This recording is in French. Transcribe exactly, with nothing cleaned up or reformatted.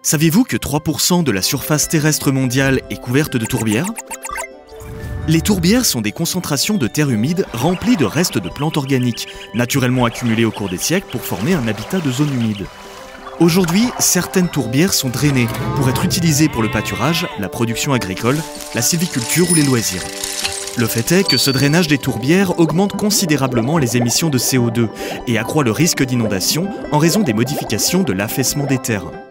Savez-vous que trois pour cent de la surface terrestre mondiale est couverte de tourbières ? Les tourbières sont des concentrations de terre humide remplies de restes de plantes organiques, naturellement accumulées au cours des siècles pour former un habitat de zone humide. Aujourd'hui, certaines tourbières sont drainées pour être utilisées pour le pâturage, la production agricole, la sylviculture ou les loisirs. Le fait est que ce drainage des tourbières augmente considérablement les émissions de C O deux et accroît le risque d'inondation en raison des modifications de l'affaissement des terres.